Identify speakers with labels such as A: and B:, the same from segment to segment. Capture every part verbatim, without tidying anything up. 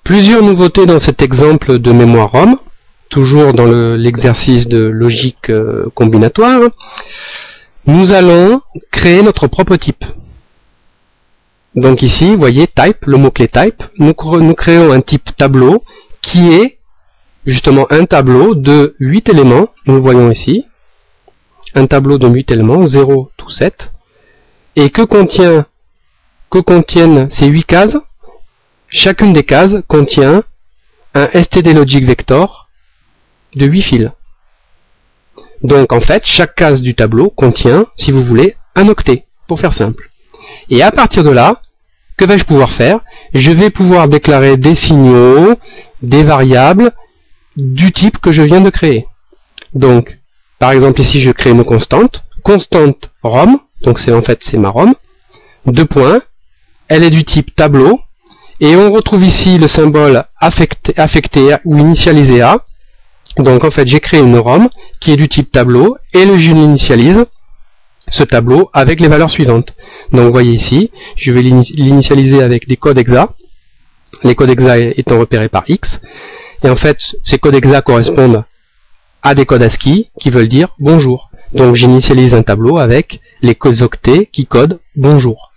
A: Plusieurs nouveautés dans cet exemple de mémoire ROM, toujours dans l'exercice de logique euh, combinatoire. Nous allons créer notre propre type. Donc ici, vous voyez type, le mot-clé type, nous, nous créons un type tableau qui est justement un tableau de huit éléments, nous le voyons ici, un tableau de huit éléments, zéro tout sept, et que, contient, que contiennent ces huit cases. Chacune des cases contient un stdLogicVector de huit fils. Donc en fait, chaque case du tableau contient, si vous voulez, un octet, pour faire simple. Et à partir de là, que vais-je pouvoir faire? Je vais pouvoir déclarer des signaux, des variables, du type que je viens de créer. Donc, par exemple ici je crée une constante, constante ROM, donc c'est en fait c'est ma ROM, deux points, elle est du type tableau, et on retrouve ici le symbole affecté, affecté ou initialisé à. Donc en fait j'ai créé une ROM qui est du type tableau, et le je l'initialise, ce tableau, avec les valeurs suivantes. Donc vous voyez ici, je vais l'initialiser avec des codes hexa, les codes hexa étant repérés par X, et en fait ces codes hexa correspondent à des codes ASCII qui veulent dire bonjour. Donc j'initialise un tableau avec les codes octets qui codent bonjour.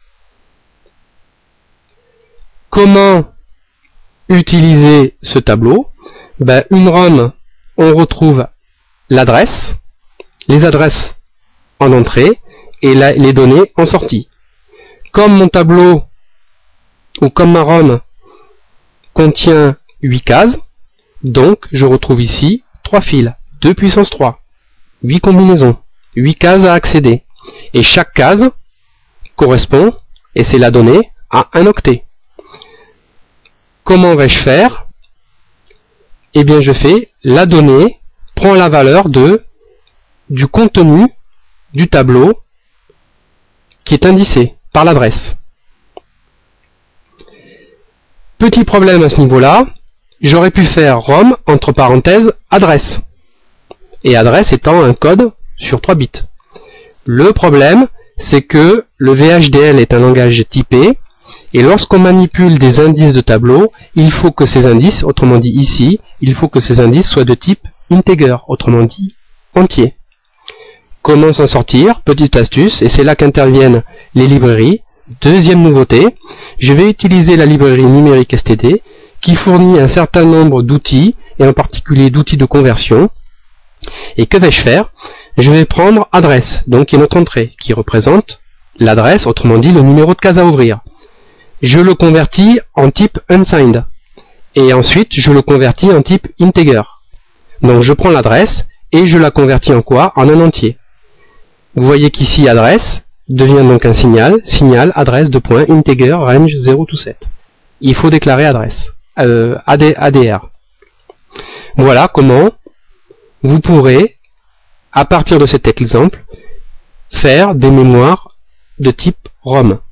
A: Comment utiliser ce tableau? Ben, une ROM, on retrouve l'adresse, les adresses en entrée et la, les données en sortie. Comme mon tableau ou comme ma ROM contient huit cases, donc je retrouve ici trois fils, deux puissance trois, huit combinaisons, huit cases à accéder. Et chaque case correspond, et c'est la donnée, à un octet. Comment vais-je faire? Eh bien je fais la donnée prend la valeur de du contenu du tableau qui est indicé par l'adresse. Petit problème à ce niveau-là, j'aurais pu faire ROM entre parenthèses adresse, et adresse étant un code sur trois bits. Le problème, c'est que le V H D L est un langage typé, et lorsqu'on manipule des indices de tableau, il faut que ces indices, autrement dit ici, il faut que ces indices soient de type integer, autrement dit entier. Comment s'en sortir? Petite astuce, et c'est là qu'interviennent les librairies. Deuxième nouveauté, je vais utiliser la librairie numérique S T D qui fournit un certain nombre d'outils, et en particulier d'outils de conversion. Et que vais-je faire? Je vais prendre adresse, donc qui est notre entrée, qui représente l'adresse, autrement dit le numéro de case à ouvrir. Je le convertis en type unsigned, et ensuite je le convertis en type integer. Donc je prends l'adresse, et je la convertis en quoi? En un entier. Vous voyez qu'ici adresse devient donc un signal, signal adresse de point integer range zéro to sept. Il faut déclarer adresse, euh, A D R. Voilà comment vous pourrez, à partir de cet exemple, faire des mémoires de type ROM.